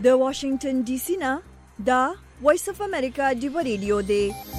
د واشنگټن ډي سي نه دا وایس اف امریکا ډیو ریډیو دی.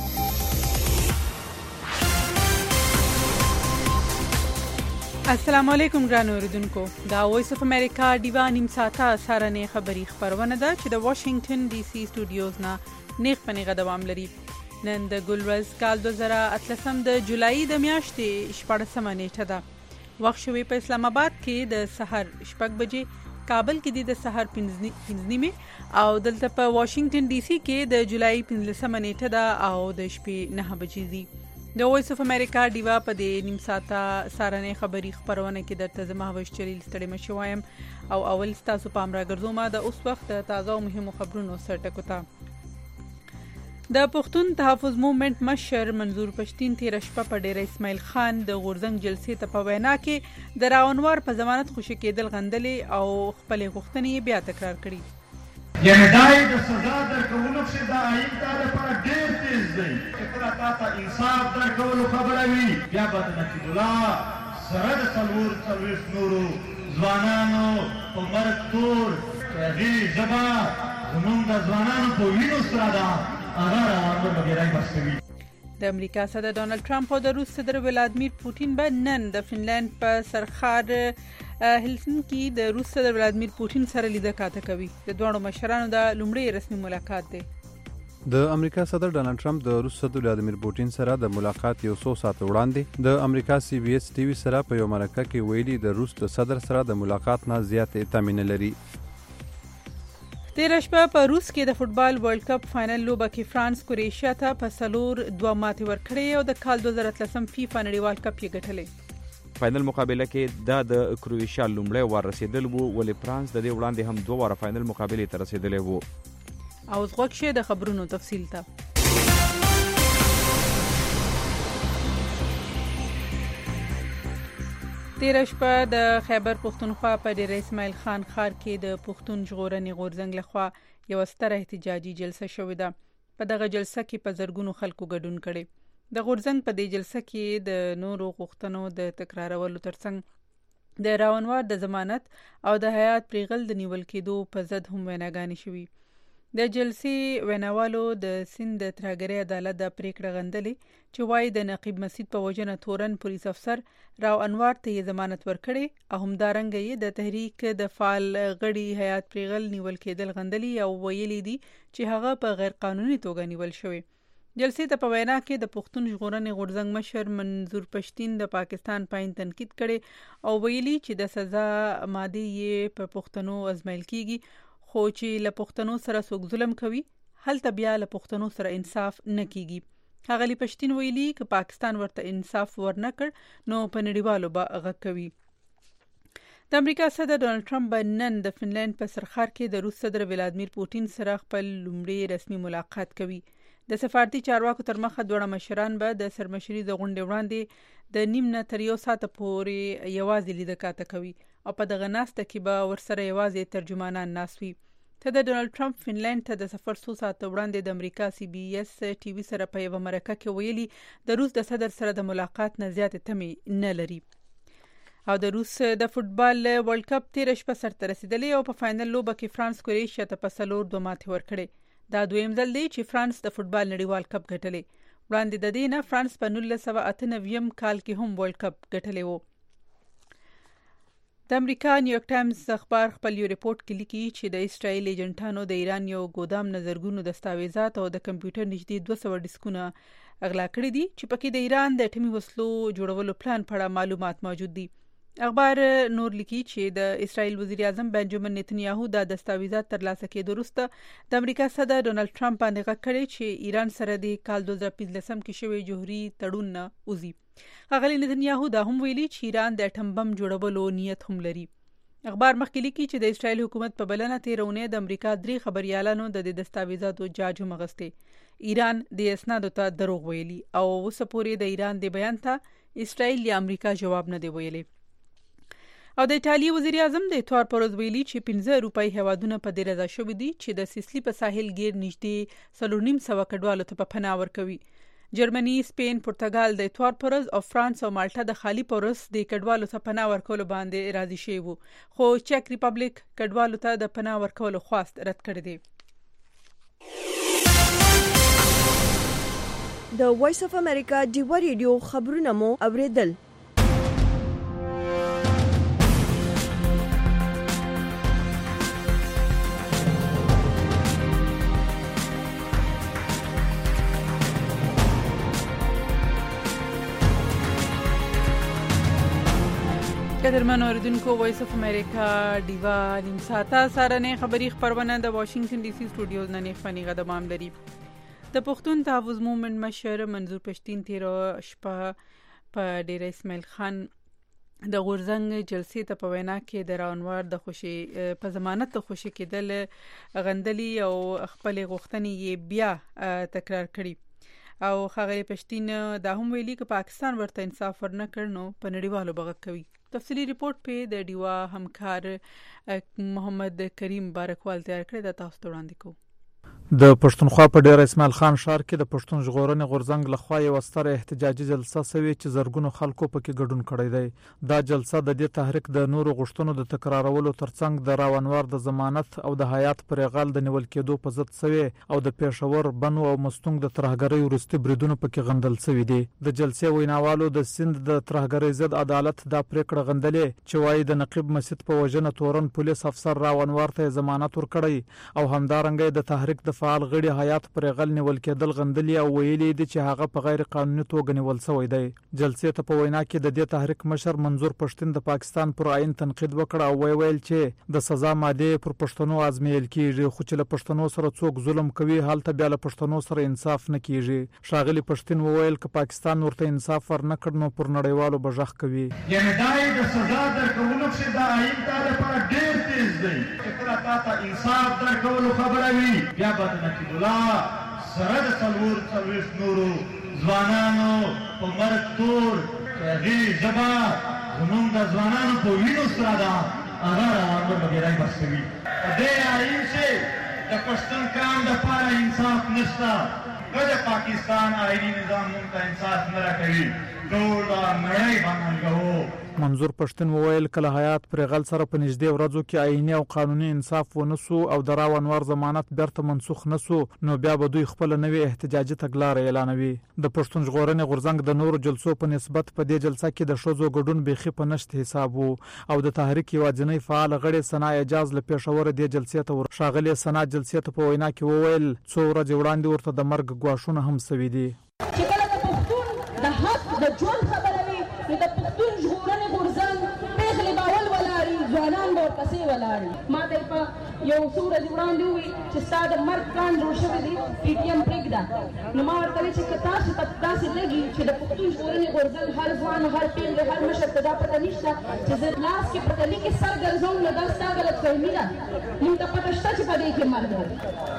السلام علیکم ګران اوریدونکو. دا وایس اف امریکا ډیو نیم ساعته سارنې خبری خبرونه ده چې د واشنگټن ډي سي سټوډیوز نه نیغ پنیغه دوام لري. نن د ګلورز کال 2013 د جولای د میاشتې 14 نیټه ده. وخت شوی په اسلام آباد کې د سحر 6 بجې، کابل کې د سحر 5 نیمه او دلته په واشنگټن ډي سي کې د جولای 15 نیټه ده او د شپې 9 بجې دي. د وایس اف امریکا ډیوا په دې نیم ساعته سارنې خبری خبرونه کې درته زما هوش چلیل ستړي مشوایم او اول تاسو په امر ګرځومه د اوس وخت تازه او مهمو خبرونو سره ټکوتا. د پښتون تحفظ موومېنټ مشر منظور پښتين تیر شپه په ډیر اسماعیل خان د غورزنګ جلسې ته په وینا کې د راونوار په ضمانت خوشی کېدل غندلې او خپل غوښتنې بیا تکرار کړې. یعنی دای د سزا درکولو چې دا آئین ته لپاره ډیر تیز دی چې کله تاسو انصاف درکولو خبره وي بیا به د نقیب الله سره د څلور نورو ځوانانو په مرګ تور چې هغې ژبه زموږ د ځوانانو په وینو سره ده د امریکا صدر ډونالد ټرمپ او د روس صدر ولادیمیر پوتین به نن د فنلند په سرخار هلسنکی د روس صدر ولادیمیر پوتین سره لیدنه کاته کوي. د دوه مشرانو د لومړی رسمي ملاقات دی. د امریکا صدر ډونالد ټرمپ د روس صدر ولادیمیر پوتین سره د ملاقات یو څو ساعت وړاندې د امریکا سی بي اس ټي وي سره په یو مرکه کې ویلي د روس د صدر سره د ملاقات نه زیات اطمینان لري. تیر شپه په روس کې د فوتبال ورلد کپ فائنل لوبه کې فرانس کروشیا ته په 4-2 ماتې ورکړې او د کال 2013 فیفا نړیوال کپ یې ګټلې. فائنل مقابله کې د کروشیا لومړی وار رسیدل وو ولې فرانس د دې وړاندې هم 2 واره فائنل مقابله ته رسیدلې وو. او زغوښه د خبرونو تفصیل ته تیر شپه د خیبر پښتونخوا په ډیر اسماعیل خان ښار کې د پښتون ژغورنې غورزنګ لخوا یو ستره احتجاجي جلسه شوې ده. په دغه جلسه کې په زرګونو خلکو ګډون کړي. د غورزنګ په دې جلسه کې د نورو غوښتنو د تکرارولو ترڅنګ د راونوار د ضمانت او د حیات پریغل د نیول کېدو په ضد هم ویناګانې شوې. د جلسې ویناوالو د سند ترهګرۍ عدالت د پریکړه غندلې چې وايي د نقیب مسعود په وجنه تورن پولیس افسر راو انوار ته یې ضمانت ورکړي او همدارنګه یې د تحریک د فعال غړي حیات پریغل نیول کېدل غندلي او ویلي دي چې هغه په غیر قانوني توګه نیول شوی. جلسې ته په وینا کې د پښتون ژغورنې غورزنګ مشر منظور پښتين د پاکستان پاین تنقید کړي او ویلي چې د سزا ماده یې په پښتنو ازمایل کیږي خو چې له پښتنو سره څوک ظلم کوي هلته بیا له پښتنو سره انصاف نه کیږي. هغه پښتين ویلي چې پاکستان ورته انصاف ورنکړ نو په نړیوالو به غږ کوي. د امریکا صدر ډونالد ټرمپ به نن د فنلند په سرخار کې د روس صدر ولادیمیر پوتین سره خپل لومړی رسمي ملاقات کوي. د سفارتي چارواکو تر مخه دوه مشران به د سرمشري د غونډې وړاندې د نیم نه تر یو ساعت پورې یوازې لیدنه کاته کوي او په دغه ناسته کې به ورسره یوازې ترجمانان ناست وي. د ډونالد ټرمپ فنلند ته د سفر څو ساعت وړاندې د امریکا سی بي اس ټي وي سره په یو مرکه کې ویلي د روس د صدر سره د ملاقات نه زیات تمې نه لري. او د روس د فوتبال ورلد کپ تیر شپه سرته رسیدلې او په فائنل لوبه کې فرانس کروشیا ته په 4-2 ماتې ورکړې. دا دویم ځل دی چې فرانس د فوتبال نړیوال کپ ګټلې. وړاندې د دې نه فرانس په 1998 کال کې هم ورلد کپ ګټلې وو. د امریکا نیویارک ټایمز اخبار خپل یو ریپورت کې لیکي چې د اسرائیل ایجنټانو د ایران یو ګودام نظرګونو دستاویزات او د کمپیوټر نږدې 200 ډیسکونه اغلا کړي دي چې پکې د ایران د اټومي وسلو جوړولو پلان په اړه معلومات موجود دي. اخبار نور لیکي چې د اسرائیل وزیر اعظم بنجامین نتنیاهو د دستاویزات ترلاسه کېدو وروسته د امریکا صدر ډونالد ټرمپ باندې غږ کړی چې ایران سره د کال 2015 کې شوی جوهري تړون نه وځي. ښاغلي نتنیاهو دا هم ویلي چې ایران د اټم بم جوړولو نیت هم لري. اخبار مخکې لیکي چې د اسرائیل حکومت په بلنه تیرونه د امریکا 3 خبريالانو د دستاویزاتو جاج هم غسته. ایران د اسنادو ته دروغ ویلي او اوس پورې د ایران د بیان ته اسرائیل یا امریکا جواب نه دی ویلي. او د ایټالیا وزیر اعظم د اتوار پر ورځ ویلي چې 15 روپۍ هوادونه په دې رضا شوي دي چې د سیسلی په ساحل غیر نږدې 3.5 کډوالو ته په پناه ورکوي. جرمني، سپین، پرتګال د اتوار پرز او فرانس او مالټا د خالی پرز د کډوالو ته پناه ورکولو باندې راضي شوي وو، خو چک ریپبلیک کډوالو ته د پناه ورکولو خواست رد کړی دی. د وایس اف امریکا ډیوا ریډیو خبرونه مو اوریدل. قدرمن اوریدونکو، وایس اف امریکا ډیوا نیم ساعته سارنه خبری خبرونه د واشنگټن ډي سي سټوډیوز نه نښفنی غدمام لري. د پښتون تحفظ مومنت مشر منظور پښتين تیر شپه په ډیر اسماعیل خان د غورزنګ جلسې ته په وینا کې د راونوار د خوشي په ضمانت د خوشي کېدل غندلي او خپل غوښتنې بیا تکرار کړي او خغه پښتين د هم ویلي چې پاکستان ورته انصاف ورنکړ نو په نړیوالو بغک کوي. تفصیلی رپورت په د ډیوا همکار محمد کریم بارکوال تیار کړی د تاسو وړاندې کوم. د پښتونخوا په ډیر اسماعیل خان ښار کې د پښتون ژغورنې غورځنګ لخوا یو ستره احتجاجي جلسه شوې چې زرګونو خلکو پکې ګډون کړی دی. دا جلسه د دې تحریک د نورو غوښتنو د تکرارولو ترڅنګ د راونوار د ضمانت او د حیات پر غال د نیول کېدو په ضد شوې او د پېښور، بنو او مستونګ د ترهګرۍ وروستي بریدونو پکې غندل شوي دي. د جلسې ویناوالو د سند د ترهګرۍ ضد عدالت دا پریکړه غندلې چې وايي د نقیب مسجد په وجنه تورن پولیس افسر راونوار ته ضمانت ورکړی او همدارنګه د تحریک د فعال غړي حیات پر غل نیول کېدل غندلي او ویلي دي چې هغه په غیر قانوني توګه نیول شوی دی. جلسې ته په وینا کې د دې تحریک مشر منظور پښتين د پاکستان پر عین تنقید وکړ او ویل چې د سزا ماده پر پښتنو ازمیل کیږي، خو چې له پښتنو سره څوک ظلم کوي هلته بیا له پښتنو سره انصاف نه کیږي. شاغلي پښتين وویل چې پاکستان ورته انصاف ورنکړ نو پر نړیوالو بجخ کوي. یعنی دای د سزا درکولو چې د عین ته لپاره ډیر تیز دی چې کله تاسو انصاف درکولو خبره وي بیا به نقیب الله سره د څلور نورو ځوانانو په مرګ تور هغې ژبه زموږ د ځوانانو په وینو سره ده هغه راوړل وغیرې بس کوي. په دې عین چې د پښتون قام دپاره انصاف نشته، که د پاکستان آئینی نظام موږ ته انصاف نه راکوي ټول نړۍ باندې کوو. منظور پښتين وویل کله حیات پر غل سره په نږدې ورځو کې آئینی او قانوني انصاف ونسو او د راونوار ضمانت بیرته منسوخ نسو نو بیا به دوی خپل نوې احتجاجي تګلارې اعلانوي. د پښتون ژغورنې غورځنګ د نورو جلسو په نسبت په دې جلسه کې د ښځو ګډون بیخي په نشت حساب وو او د تحریک یوازینی فعال غړي ثنا اعجاز له پېښور دې جلسې ته ورشاغلي. ثنا جلسې ته په وینا کې وویل څو ورځې وړاندې ورته د مرګ ګواښونه هم سوي دي. چې کله د پښتون د حق د ژوند خبره وي نو د پښتون ژغورنې غورځنګ پیغلې باول ولاړي، ځوانان به ورپسې ولاړي. ما ته په یو څو ورځې وړاندې وویل چې ستا د مرګ پلان جوړ شوی دی، پي ټي ایم پرېږده. نو ما ورته ویل چې تاسو ته داسې لګي چې د پښتون ژغورنې غورځنګ هر ځوان، هر پیغلې، هر مشر ته دا پته نشته چې زه لاس کې په تلي کې سر ګرځوم نو دا ستا غلطفهمي ده. موږ ته پته شته چې په دې کې مرګ دی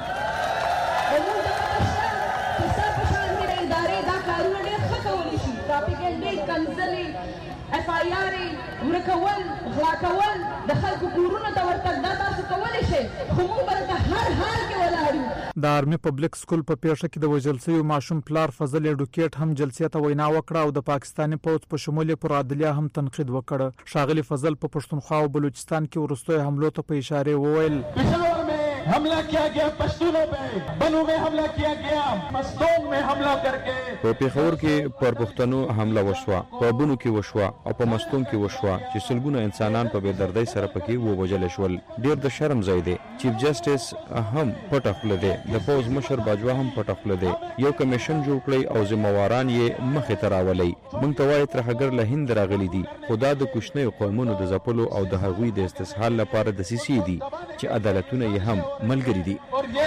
او موږ ته پته شته چې ستا په شان کې د ادارې دا کارونه ډېر ښه کولی شي. پراپیګنډې، کنځلې، اف آی آرې، ورکول، غلا کول، د خلکو کورونو ته ورتګ دا تاسو کولی شئ، خو موږ به درته هر حال کې ولاړ یو. د آرمي پبلک سکول په پیښه کې د وژل شوي ماشوم پلار فضل ایډوکیټ هم جلسې ته وینا وکړه او د پاکستاني پوځ په شمول پر عدلیه هم تنقید وکړ. شاغلي فضل په پښتونخوا او بلوچستان کې وروستیو حملو ته په اشاره وویل حملہ کیا گیا پشتونوں پہ، بنو میں حملہ کیا گیا، مستونگ میں حملہ کر کے په پیښور کې پر پښتنو حمله وشوه، په بنو کې وشوه او په مستونگ کې وشوه چې سلګونه انسانان په بېدردۍ سره پکې ووژل شول. ډېر د شرم ځای دی. چیف جسټس هم پټه خوله دی، د پوځ مشر باجوا هم پټه خوله دی. یو کمیشن جوړ کړی او ذمہواران یې مخې ته راولئ. موږ ته وایي ترهګر له هند راغلي دي، خو دا د کوچنیو قومونو د ځپلو او د هغوی د استسهال لپاره دسیسې دي چې عدالتونه یې هم ملګری دي.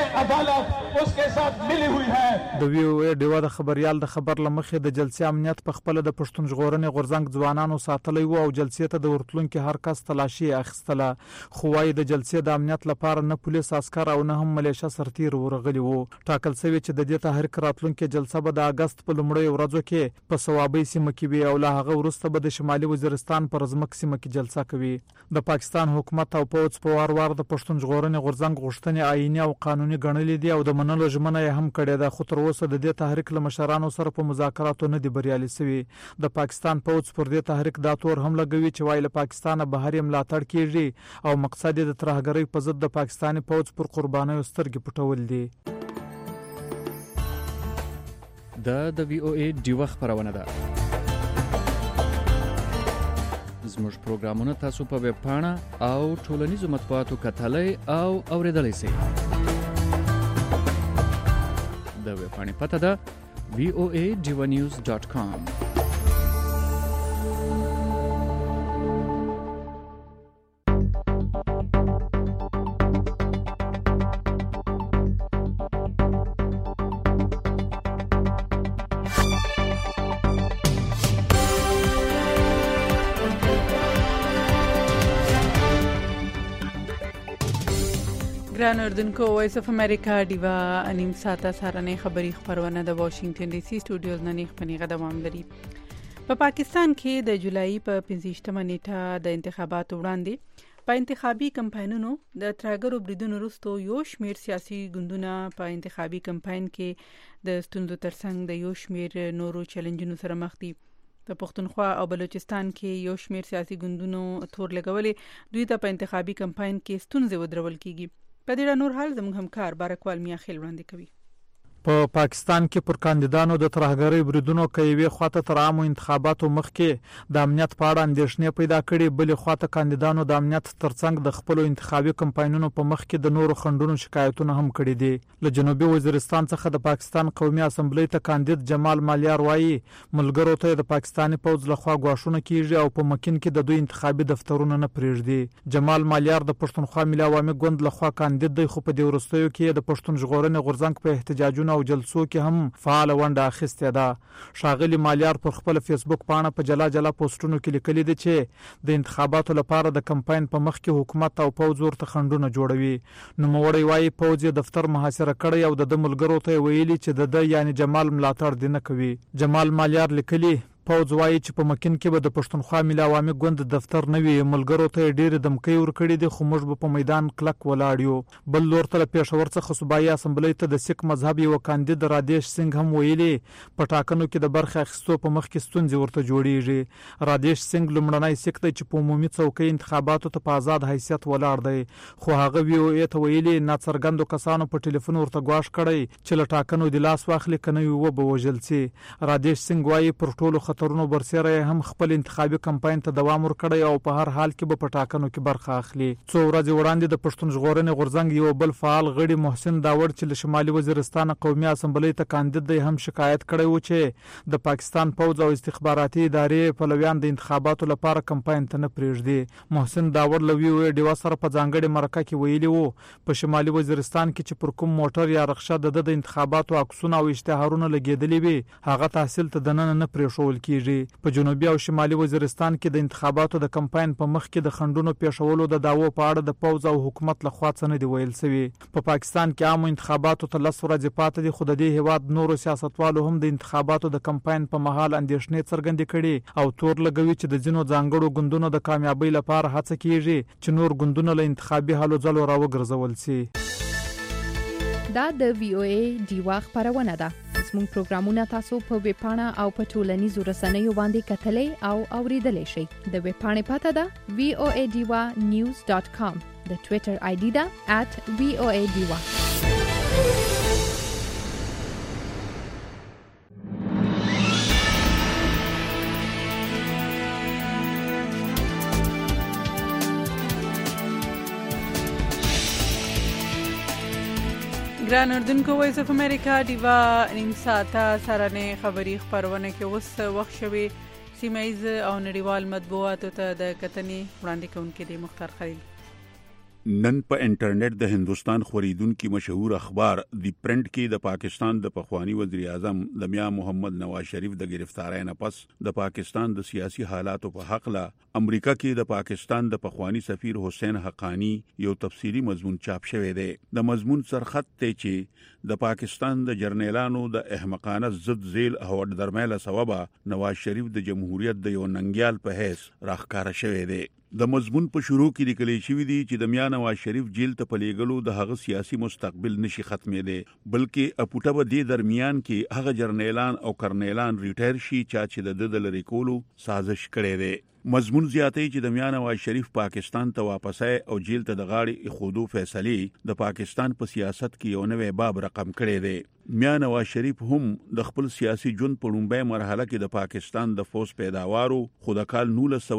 د وی او ای ډیوا د خبريال د خبر لمخې د جلسې امنیت په خپل د پښتون ژغورنې غورځنګ ځوانانو ساتلی وو او جلسې ته د ورتلونکو هر کس تلاشي اخیستله، خو وايي د جلسې د امنیت لپاره نه پولیس عسكر او نه هم ملیشه سرتیر ورغلي وو. ټاکل شوی چې د دې تحریک راتلونکو جلسه به د اگست په لومړۍ ورځو کې په ثوابي سیمه کې وي او له هغه وروسته به د شمالي وزیرستان پر ځمکه سیمه کې جلسه کوي. د پاکستان حکومت او پوځ په وار وار د پښتون ژغورنې غورځنګ غوښتنې آئینی او قانوني ګڼلې دي او د منلو ژمنه یې هم کړې ده، خو تر اوسه د دې تحریک له مشرانو سره په مذاکراتو نه دي بریالي شوي. د پاکستان پوځ پر دې تحریک دا تور هم لګوي چې وايي له پاکستانه بهر یې ملاتړ کیږي او مقصد یې د ترهګرۍ په ضد د پاکستاني پوځ پر قربانیو سترګې پټول دي. د VOA ډیوه خبرونه ده. زموږ پروګرامونه تاسو په ویب پاڼه او ټولنیزو مطبوعاتو کتلای او اوریدلای شئ. د ویب پاڼې پته ده voadewanews.com. ګران اردوونکو، وایس اف امریکا ډیوا انیم ساته سارنې خبری خبرونه د واشنگټن ډي سي سټوډیوز نه خبرونه دوام لري. په پاکستان کې د جولای په 15مه نیټه د انتخاباتو وړاندې په انتخابي کمپاینونو د ترهګرو بریدونو وروسته یو شمېر سیاسي ګوندونه په انتخابي کمپاین کې د ستونزو ترڅنګ د یو شمېر نورو چیلنجونو سره مخ دي. د پښتونخوا او بلوچستان کې یو شمېر سیاسي ګوندونو تور لګولې دوی ته په انتخابي کمپاین کې ستونزې ودرول کیږي. په دې نور حال زموږ همکار بارکوال میا خیل وړاندې کوي. په پاکستان کې پر کاندیدانو د ترهګرۍ بریدونو کوي خواته تر عامو انتخاباتو مخکې د امنیت په اړه اندېښنې پیدا کړې، بلې خواته کاندیدانو د امنیت ترڅنګ د خپل انتخابي کمپاینونو په مخ کې د نورو خندونو شکایتونه هم کړي دي. له جنوبي وزیرستان څخه د پاکستان قومي اسمبلی ته کاندید جمال مالیار وایي ملګرو ته د پاکستاني پوځ لخوا غواښونه کیږي او په مکین کې د دوی انتخابي دفترونه نه پریږدي. جمال مالیار د پښتونخوا ملي عوامي ګوند لخوا کاندید دی، خو په دې وروستیو کې د پښتون ژغورنې غورځنګ په احتجاجونو او جلسو کې هم فعال ونډه اخیستې ده. ښاغلي مالیار پر خپل فیسبوک پاڼه په جلا جلا پوسټونو کې لیکلي دي چې د انتخاباتو لپاره د کمپاین په مخ کې حکومت او پوځ ورته خندونه جوړوي. نوموړی وایي پوځ یې دفتر محاصره کړی او د ملګرو ته ویلي چې د یعنی جمال ملاتړ دی نه کوي. جمال مالیار لیکلي پوځ وایي چې په مکین کې به د پښتونخوا ملي عوامي ګوند دفتر نه وي، ملګرو ته ډېر دمکۍ ورکړي دي، خو موږ به په میدان کلک ولاړ یو. بل لور ته پېښور څخه صوبایي اسمبلی ته د سیک مذهب یو کاندید رادیش سنگ هم ویلي په ټاکنو کې د برخه اخیستو په مخ کې ستونزې ورته جوړیږي. رادیش سنگ لومړنی سیک دی چې په عمومي څوکۍ انتخاباتو ته په آزاد حیثیت ولاړ دی، خو هغه VOA ته ویلي ناڅرګندو کسانو په ټلیفون ورته ګواښ کړی چې له ټاکنو د لاس واخلي کنه یو به وژل شي. رادیش سنگ وایي پر ټولو خطرونو برسېره هم خپل انتخابي کمپاین ته دوام ورکړی او په هر حال کې به په ټاکنو کې برخه اخلي. څو ورځې وړاندې د پښتون ژغورنې غورځنګ یو بل فعال غړي محسن داوړ چې له شمالي وزیرستان قومي اسمبلی ته کاندید دی هم شکایت کړی و چې د پاکستان پوځ او استخباراتي ادارې پلویان د انتخاباتو لپاره کمپاین ته نه پریږدي. محسن داوړ له VOA ډیوا سره په ځانګړي مرکه کې ویلي وو په شمالي وزیرستان کې چې پر کوم موټر یا رخصه د انتخاباتو عکسونه او اشتهارونه لګیدلي وي هغه تحصیل ته دننه نه پریښول کیږي. په جنوبي او شمالي وزیرستان کې د انتخاباتو د کمپاین په مخ کې د خندونو پیښولو د داوو په اړه د پوځ او حکومت لخوا څه نه دی ویل شوی. په پاکستان کې عام انتخاباتو ته 10 ورځې پاتې دي، خو د دې هیواد نورو سیاستوالو هم د انتخاباتو د کمپاین په مهال اندېښنې څرګندې کړي او تور لګوي چې د ځینو ځانګړو ګوندونو د کامیابی لپاره هڅه کیږي چې نور ګوندونه له انتخابي هلو ځلو راوګرځول شي. دا د VOA ډیوا خبرونه ده. زموږ پروګرامونه تاسو په ویب پاڼه او په ټولنیزو رسنیو باندې کتلای او اوریدلای شئ. د ویب پاڼې پته ده voadewanews.com. د ټوئیټر ID ده @voadewa. ګران اردوونکو، وایس اف امریکا ډیوا نیم ساعته سرانه خبری خبرونه کې اوس وخت شوی سیمایز او نړیوال مطبوعاتو ته د کتنې وړاندې کوونکې دی مختار خلیل. نن په انټرنیټ د هندستان خوریدونکو مشهور اخبار دی پرنٹ کې د پاکستان د پخوانی وزیر اعظم د میا محمد نواز شریف د گرفتارۍ نه پس د پاکستان د سیاسي حالاتو په حق لا امریکا کې د پاکستان د پخوانی سفیر حسین حقانی یو تفصیلی مضمون چاپ شوی دی. د مضمون سرخط ته چې د پاکستان د جرنیلانو د احمقانه ضد ذیل او درمایله سبب نواز شریف د جمهوریت د یو ننګیال په حیث راخکاره شوی دی. د مضمون په شروع کې لیکل شوی دی چې د میاں نواز شریف جیل ته پلیګلو د هغه سیاسي مستقبل نشي ختمېدی، بلکې اپوټه به د درمیان کې هغه جرنیلان او کرنیلان ریټایر شي چې د لری کولو سازش کړی دی. مضمون زیاتوي چې د میاں نواز شریف پاکستان ته واپسای او جیل ته د غاړې خودو فیصله د پاکستان په سیاست کې یو نوې باب رقم کړی دی. میاں نواز شریف هم د خپل سیاسي ژوند په لومړۍ مرحله کې د پاکستان د فوج پیداوارو، خو د کال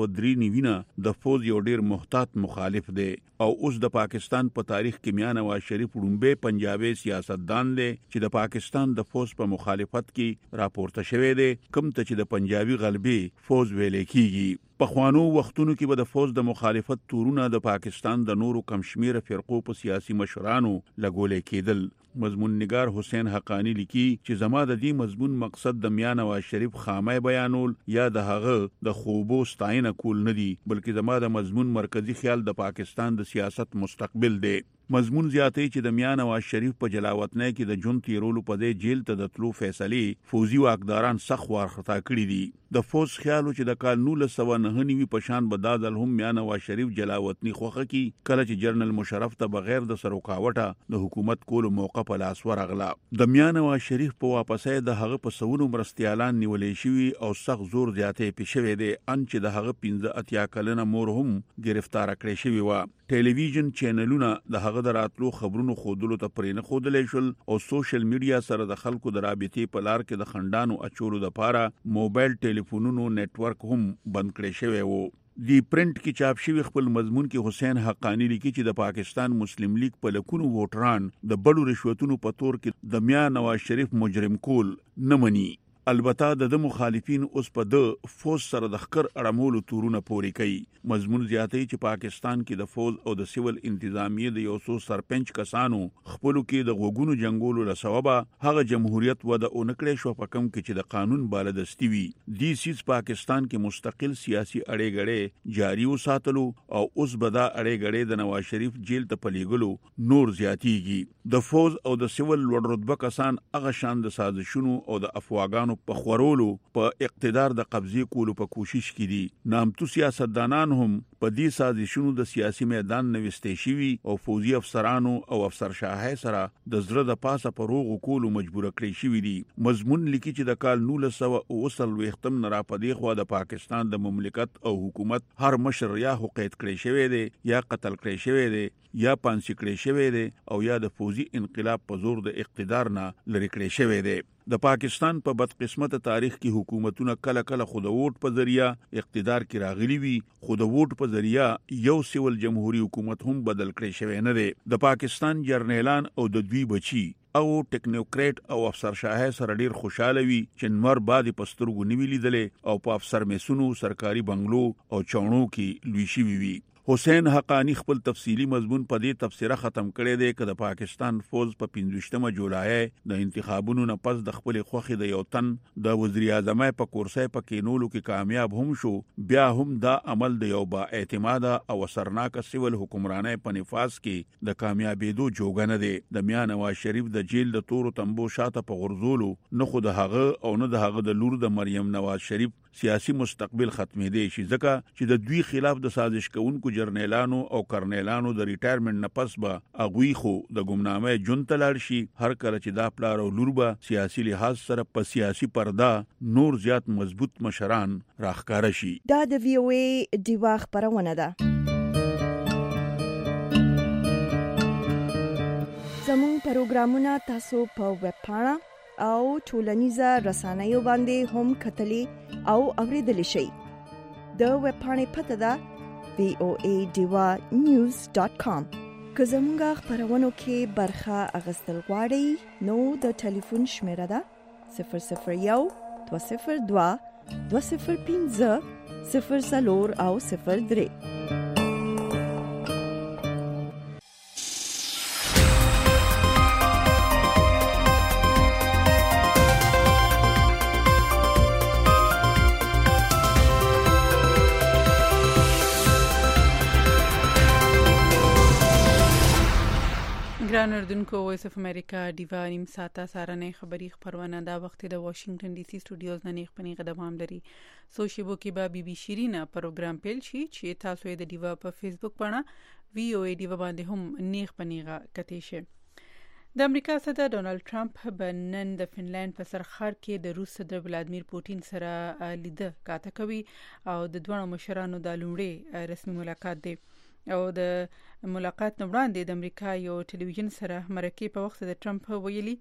1993 د فوج یو ډیر محتاط مخالف دی او اوس د پاکستان په تاریخ کې میاں نواز شریف لومړی پنجابي سیاستدان دی چې د پاکستان د فوج په مخالفت کې راپورته شوی دی، کوم ته چې د پنجابي غلبې فوج ویل کیږي. په خوانو وختونو کې به د فوج د مخالفت تورونه د پاکستان د نورو کمشمیره فرقو په سیاسي مشرانو لګولې کېدل. مضمون نگار حسین حقانی لیکي چې زما د دې مضمون مقصد د میاں نواز شریف خامه بیانول یا د هغه د خوبو ستاینه کول نه دی، بلکې زما د مضمون مرکزی خیال د پاکستان د سیاست مستقبل دی. مضمون زیاتوي چې د میاں نواز شریف په جلاوطنۍ کې د جون تیرولو په دې جیل ته د تلو فیصله فوزي واکداران سخت وارخطا کړی دي. د فوج خیالو چې د کال 1999 په شان بدادل هم میاں نواز شریف جلاوطنی خوخه کی کله چې جنرال مشرف ته بغیر د سروکاوټه د حکومت کولو موقع په لاس ورغله. د میاں نواز شریف په واپسې د هغه په سونو مرستيالان نیولې شوی او سخت زور زیاتې پېښوي دي ان چې د هغه 15 کلنه مور هم گرفتار کړی شوی و. ټلویزیون چینلونه د هغه د راتلو خبرونو خودلو ته پرې نه خودلې شول او سوشل میډیا سره د خلکو د رابطې په لار کې د خندانو اچولو د پاره موبایل ټلیفونونو نتورک هم بند کړی شوی وو. دی پرنٹ کې چاپ شوی خپل مضمون کې حسین حقانی لیکي چې د پاکستان مسلم لیگ په لکونو ووټران د بډو رشوتونو په تور کې د میاں نواز شریف مجرم کول نه مني. البته د مخالفین اوس په د فوج سره د خکر اړمولو تورونه پوري کوي. مضمون زیاتوي چې پاکستان کې د فوج او د سیول انتظامیه د یو څو سرپنچ کسانو خپلو کې د غوګونو جنگولو له سببه هغه جمهوریت وده اونکړې شو په کم کې چې د قانون بالادستی وي. دی سیس پاکستان کې مستقل سیاسي اړې غړې جاری وساتلو او اوس بدا اړې غړې د نواز شریف جیل ته پلیګلو نور زیاتیږي. د فوج او د سیول لوړ رتبه کسان هغه شان د سازشونو او د افواګانو په خورولو په اقتدار د قبضې کولو په کوشش کې دي. نامتو سیاستدانان هم په دې سازشونو د سیاسي میدان نوستې شوي او فوجي افسرانو او افسرشاهي سره د زړه د پاسه په روغ کولو مجبور کړی شوي دي. مضمون لیکي چې د کال 1930 نه را پدې خو د پاکستان د مملکت او حکومت هر مشر یا قید کړی شوی دی یا قتل کړی شوی دی یا پانسی کړی شوی دی او یا د فوجي انقلاب په زور د اقتدار نه لری کړی شوی دی. د پاکستان په بدقسمت تاریخ کې حکومتونه کله کله خود ووټ په ذریعہ اقتدار کې راغلي وي، خود ووټ په ذریعہ یو سیول جمهوریت حکومت هم بدل کړی شوی نه دی. د پاکستان جرنیلان او د دوی بچي او ټیکنوکریټ او افسرشاهي سره ډیر خوشاله وي چې نمر بعد پسترګو نیوی لیدلې او په افسر میسونو سرکاري بنگلو او چونو کې لوي شي وي. حسین حقانی خپل تفصیلی مضمون په دې تفسیره ختم کړی دی چې د پاکستان فوج په 15 جولای د انتخابونو نه پس د خپل خوخي د یو تن د وزیر اعظم په کورسۍ په کینولو کې کامیاب هم شو، بیا هم دا عمل د یو با اعتماد او اثرناک سیول حکمرانۍ په نفاذ کې د کامیابېدو جوګه نه دی. د میاں نواز شریف د جیل د تورو تنبو شاته په غرزولو نه خود هغه او نه د هغه د لور د مریم نواز شریف سیاسي مستقبل ختمې دی شي، ځکه چې د دوی خلاف د سازش کوونکو جرنیلانو او کرنیلانو د ریټایرمنټ نه پس به اغوی خو د ګمنامۍ جون تلل شي. هر کله چې دا پلار او لور به سیاسي لحاظ سره په سیاسي پرده نور زیات مضبوط مشران راخکاره شي. دا د وی او ای دیوا خبرونه ده. زموږ پروګرامونه تاسو په ویب پاڼه او ټولنیزه رسنیو باندې هم کتلی او اوریدلی شئ. د ویب پاڼې پته ده voadiwa.news.com. که زموږ خبرونو کې برخه اخیستل غواړئ نو د ټلیفون شمیره ده 001 202 205 04 او 03. ګران اردوونکو وایس اف امریکا ډیوا نیم ساعته سارنې خبری خبرونه دا وخت د واشنگټن ډي سي سټوډیوز نه نیغ پنیغه دوام لري سو شیبو کې به بي بي شیرینا پروګرام پیل شي چې تاسو یې د ډیوا په فیسبوک باندې وی او ای ډیوا باندې هم نیغ پنیغه کتی شي د امریکا صدر ډونالد ټرمپ بنن د فنلند په سرخار کې د روس صدر ولادمیر پوتین سره لیده کاته کوي او د دوه مشرانو د لومړي رسمي ملاقات دی او د ملاقات نه وړاندې د امریکا یو ټلویزیون سره مرکه په وخت د ټرمپ ویلي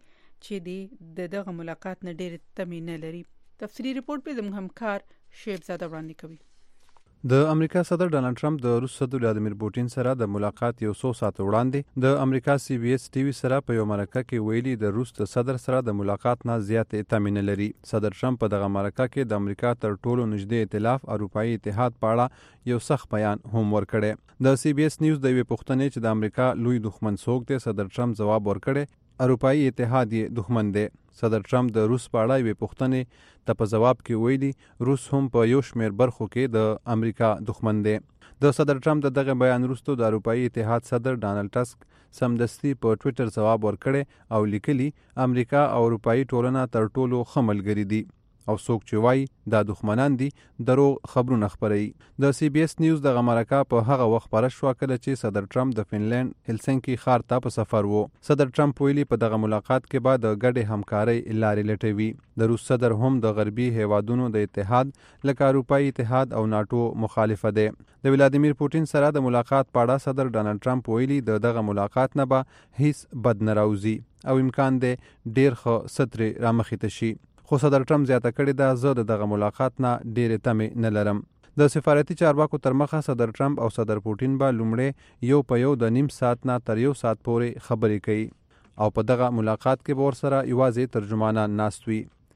چې دغه ملاقات نه ډېر تمه نه لري. تفصیلی ریپورت په زموږ همکار شیب زاده وړاندې کوي. د امریکا صدر ډونالد ټرمپ د روس صدر ولادمیر پوتین سره د ملاقات یو څو ساعت وړاندې د امریکا سی بي اس ټي وي سره په یو مرکه کې ویلي د روس صدر سره د ملاقات نه زیات اطمینان نه لري. صدر ټرمپ په دغه مرکه کې د امریکا تر ټولو نږدې ائتلاف اروپאי اتحاد په اړه یو سخت بیان هم ورکړی. د سی بي اس نیوز د یوې پوښتنې چې د امریکا لوی دښمن څوک دی صدر ټرمپ ځواب ورکړی اروپאי اتحاد یې دښمن دی. صدر ټرمپ د روس په اړه یوې پوښتنې ته په جواب کې ویلي روس هم په یو شمېر برخو کې د امریکا دښمن دی. د صدر ټرمپ دغه بیان وروسته د اروپאי اتحاد صدر ډانلډ ټسک سمدستي په ټوئیټر جواب ورکړی او لیکلي امریکا او اروپאי ټولنه تر ټولو ښه ملګري دي او څوک چې وایي دا دښمنان دي دروغ خبرونه خپروي. د سی بي اس نیوز دغه مرکه په هغه وخت خپره شوه کله چې صدر ټرمپ د فنلند هلسنکي ښار ته په سفر و. صدر ټرمپ ویلي په دغه ملاقات کې به د ګډې همکارۍ لارې لټوي. د روس صدر هم د غربي هیوادونو د اتحاد لکه اروپאי اتحاد او ناتو مخالفه دی. د ولادمیر پوتین سره د ملاقات په اړه صدر ډونالد ټرمپ ویلي دغه ملاقات نه به هیڅ بد نه راوځي او امکان دی ډیر ښه سترې رامخې ته شي. خو صدر ټرمپ زیاته کړې ده زه د دغه ملاقات نه ډېرې تمې نه لرم. د سفارتي چارواکو تر مخه صدر ټرمپ او صدر پوتین به لومړی یو په یو د نیم ساعت نه تر یو ساعت پورې خبرې کوي او په دغه ملاقات کې به ورسره یوازې ترجمانان ناست وي.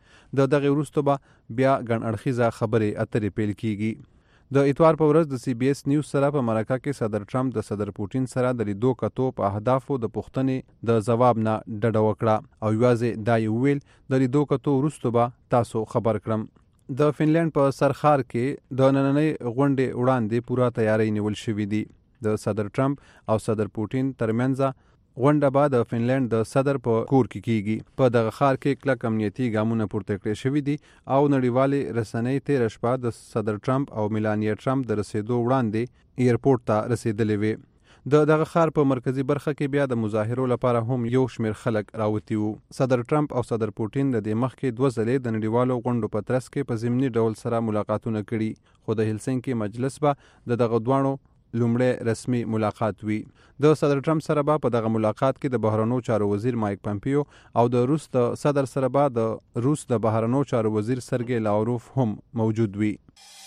د دغه وروسته به بیا ګڼ اړخیزه خبرې اترې پیل کیږي. د اتوار په ورځ د سی بي اس نیوز سره په مرکه کې صدر ټرمپ د صدر پوتین سره د لیدو کتو په اهدافو د پوښتنې د جواب نه ډډه وکړه او یوازې دا یې ویل د لیدو کتو وروسته به تاسو خبر کړم. د فنلند په سرخار کې د نننۍ غونډې وړاندې پوره تیاری نیول شوې دي. د صدر ټرمپ او صدر پوتین ترمنځ غونډه به د فنلند د صدر په کور کې کیږي. په دغه ښار کې کلک امنیتي ګامونه پورته کړي شوي دي او نړیوالې رسنۍ تېره شپه د صدر ټرمپ او میلانیا ټرمپ د رسېدو وړاندې ایرپورټ ته رسېدلې وې. د دغه ښار په مرکزی برخه کې بیا د مظاهرو لپاره هم یو شمېر خلک راوتي وو. صدر ټرمپ او صدر پوتین د دې مخکې 2 ځلې د نړیوالو غونډو په ترڅ کې په ضمني ډول سره ملاقاتونه کړي خو د هلسنکي مجلس به دغه دوانو لومړی رسمي ملاقات وي. د صدر ټرمپ سره به په دغه ملاقات کې د بهرنیو چارو وزیر مایک پمپیو او د روس د صدر سره به د روس د بهرنیو چارو وزیر سرګی لاوروف هم موجود وي.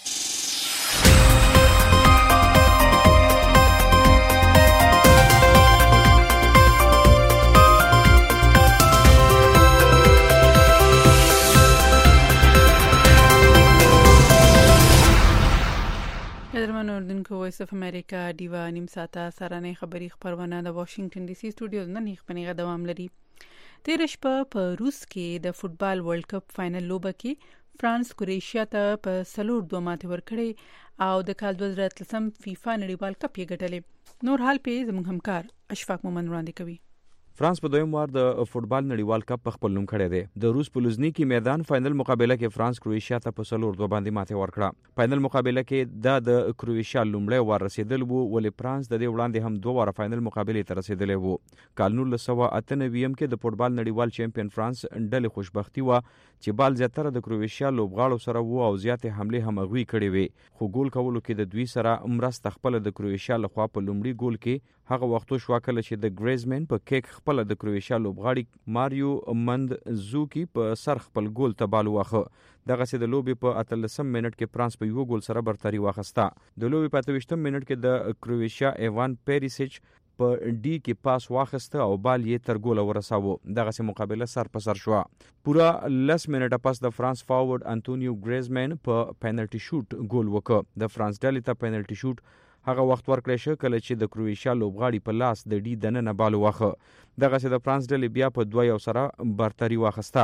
قدرمن اردوونکو وایس اف امریکا ډیوا نیم ساعته سارنې خبری خبرونه د واشنگټن ډي سي سټوډیوز نه نیغ پنیغه دوام لري. تیر شپه په روس کې د فوتبال ورلد کپ فائنل لوبه کې فرانس کروشیا ته په 4-2 ماتې ورکړې او د کال 2013 فیفا نړیوال کپ یې ګټلې. نور حال په زموږ همکار اشفاق مومن وړاندې کوي. فرانس په دویم وار د فوتبال نړیوال کپ په خپل نوم کړی دی. د روس په لوزنیکی میدان فائنل مقابله کې فرانس کروشیا ته په 4-2 باندې ماتې ورکړه. فائنل مقابله کې د کروشیا لومړی وار رسیدل وو ولې فرانس د دې وړاندې هم 2 واره فائنل مقابله ته رسیدلی وو. کال 1998 کې د فوتبال نړیوال چمپیون فرانس ډلې خوشبختی و چې بال زیاتره د کروشیا لوبغاړو سره وو او زیاتې حمله هم غوي کړې وي خو ګول کولو کې د دوی سره مرسته خپل د کروشیا لخوا په لومړي ګول کې هغه وختو شو کله چې د ګریزمن په کیک خپل د کروشیا لوبغاړي ماریو مندزوکی په سر خپل ګول ته بال واخه. دغه سي د لوبي په 13 منټ کې فرانس په یو ګول سره برتري واخسته. د لوبي په 28 منټ کې د کروشیا ایوان پیریسیچ په ډی کې پاس واخسته او بال یې تر ګوله ورساوه. دغه سي مقابله سر په سر شو. پورا 10 منټه پس د فرانس فارورډ انټونیو ګریزمن په پینالټي شوټ ګول وکړ. د فرانس ډلې ته پینالټي شوټ هغه وخت ورکړی شو کله چې د کروشیا لوبغاړي په لاس د ډی دننه بال واخه. دغه سي د فرانس ډلې بیا په 2-1 سره برتري واخسته.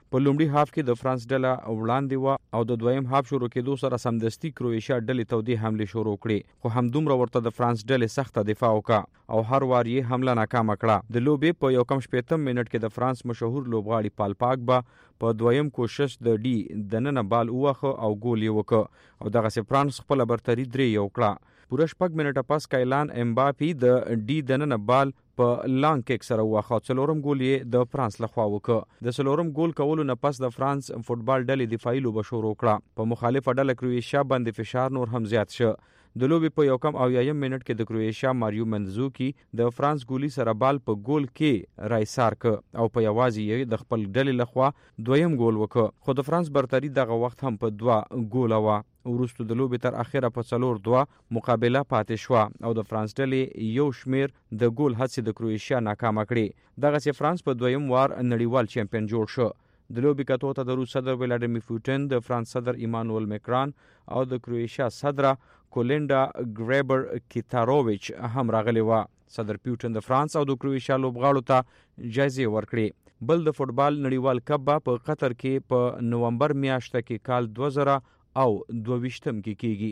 په لومړي هاف کې د فرانس ډله وړاندې و او د دویم هاف شروع کېدو سره سمدستي کروئیشیا ډلې تودې حمله شروع کړې، خو همدومره ورته د فرانس ډلې سخته دفاع وکړه او هر وار یې حمله ناکامه کړه. د لوبې په 1:15 منټ کې د فرانس مشهور لوبغاړي پال پاګبا په دویم کوشش د ډي دننه بال وواخه او ګول یې وکړ او دغه فرانس خپل برتري درې یو کړه. پوره 6 منټه پس کایلان امباپي د ډي دننه بال په لانګ کیک سره واخا څلورم ګول یې د فرانس لخوا وکړ. د څلورم ګول کولو نه پس د فرانس فوتبال ډلې دفاعي لوبه شروع کړه. په مخالفه ډله کروئیشیا باندې فشار نور هم زیات شو. د لوبې په 1 منټ کې د کروئیشیا ماریو منزوکی د فرانس ګولي سره بال په ګول کې رایسار ک او په یوازې یې د خپل ډلې لخوا دویم ګول وکړ، خو د فرانس برتري دغه وخت هم په 2 ګول و. ورستو د لوبې تر اخره په 4-2 مقابله پاتې شو او د فرانس ډلې یو شمیر د ګول هڅې د کروئیشیا ناکامه کړې. دغه فرانس په دویم وار نړیوال چمپیون جوړ شو. د لوبې کتو ته د روس صدر ولادیمیر پوتین، د فرانس صدر ایمانوئل مکران او د کروئیشیا صدر کولینډا ګریبر کیتاروویچ هم راغلي و. صدر پوتین د فرانس او د کروئیشیا لوبغاړو ته جایزې ورکړې. بل د فوتبال نړیوال کپ په قطر کې په نومبر میاشت کې کال 2022 کې کیږي.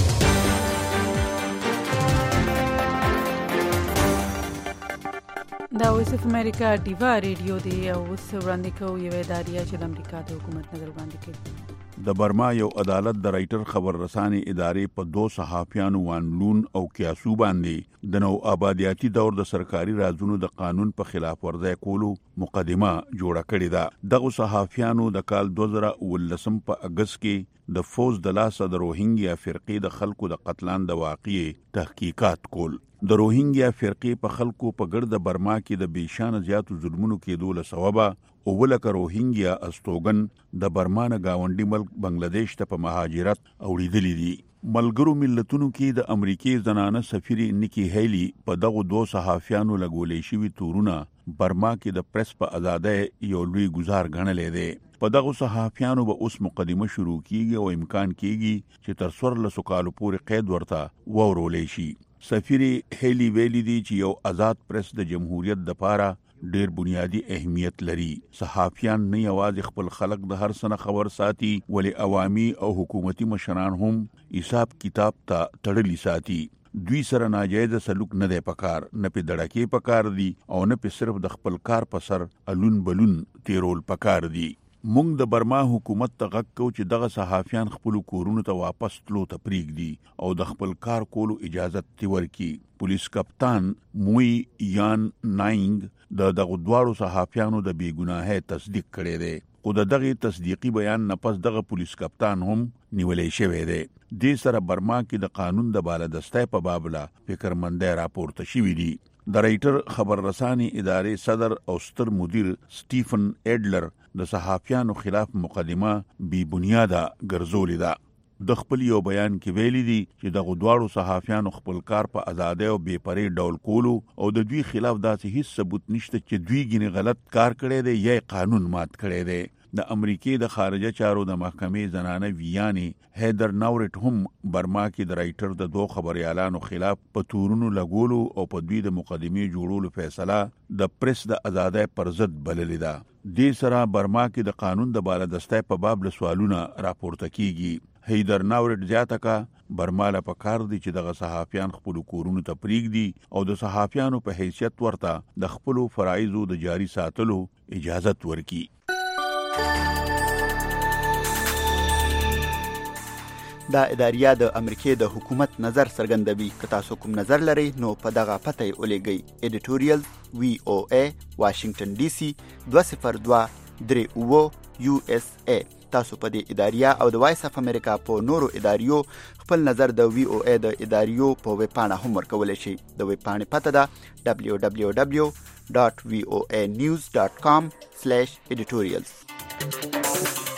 دا وایس اف امریکا ډیوا ریډیو دی او وړاندې کوي یو ادارې چې د امریکا د حکومت نظر باندې کوي. د برما یو عدالت د رائټر خبر رساني ادارې په 2 صحافیانو وان لون او کیاسو باندې د نو آبادیاتي دور د سرکاري رازونو د قانون په خلاف ورزي کولو مقدمه جوړه کړې ده. دغه صحافیانو د کال 2019 په اگست کې د فوز د لاسه د روهینګیا فرقې د خلکو د قتلان د واقعي تحقیقات کول. د روهینګیا فرقې په خلکو په ګرد برما کې د بېشانه زیاتو ظلمونو کېدو له سببه او ولکه روهینګیا استوګن د برما نه گاونډي ملک بنگلاديش ته په مهاجرت اوړېدلې دي. ملګرو ملتونو کې د امریکای زنانه سفیر نیکی هیلی په دغه 2 صحافیانو لګولې شوی تورونه برما کې د پریس په ازادۍ یو لوی گزار غنلې ده. په دغه صحافیانو به اوس مقدمه شروع کیږي او امکان کیږي چې تر 14 کالو پورې قید ورته وورولې شي. سفیر هیلی ویلي دي چې یو آزاد پریس د جمهوریت د پاره ډیر بنیادی اهمیت لري. صحافیان نه یوازې خپل خلک د هر څه خبر ساتي، ولې عوامي او حکومتي مشران هم حساب کتاب ته تړلي ساتي. دوی سره ناجایز سلوک نه دی پکار، نه په دړکې پکار دي او نه په صرف د خپل کار په سر الون بلون تیرول پکار دي. مونږ د برما حکومت ته غږ کوو چې دغه صحافیان خپل کورونو ته واپس تلو ته پریږدي او د خپل کار کولو اجازه ورکړي. پولیس کپتان موي یان ناینګ دغه دوارو صحافیانو د بیګناهه تصدیق کړی دی، او دغه تصدیقي بیان نه پس دغه پولیس کپتان هم نیولې شوی دی. د سره برما کې د قانون د بالادستۍ په باب لا فکرمندۍ راپورته شوی دی. د رائټر خبر رساني ادارې صدر او ستر مدیر سټیفن ایډلر د صحافیانو خلاف مقدمه بی بنیاده ګرځولې ده. د خپل یو بیان کې ویلي دي چې دغه دواړو صحافیانو خپل کار په ازادۍ او بې پرې ډول کولو او د دوی خلاف داسې هیڅ ثبوت نشته چې دوی ګینه غلط کار کړی دی یا قانون مات کړی دی. د امریکای د خارجه چارو د محکمې زنانه ویانی هیدر ناورټ هم برما کې د رائټر د 2 خبريالانو خلاف په تورونو لګولو او په دوی د مقدمې جوړولو فیصله د پریس د ازادۍ پر ضد بللې ده. د سره برما کې د قانون د بالادستۍ په باب له سوالونه راپورته کیږي. هیدر ناورټ زیاته کا برما له پکار دي چې دغه صحافیان خپل کورونو ته پریږدي او د صحافیانو په حیثیت ورته د خپل فرایضو د جاری ساتلو اجازه ورکړي. دا اداریا د امریکای د حکومت نظر څرګندوي. که تاسو کوم نظر لرئ نو په دغه پته ولېږئ. editorial VOA Washington DC 202 USA. تاسو په دې اداریا او د وایس اف امریکا په نورو اداریو خپل نظر د VOA د اداریو په ویب پاڼه هم ورکولی شئ. د ویب پاڼې پته ده www.voanews.com/editorials.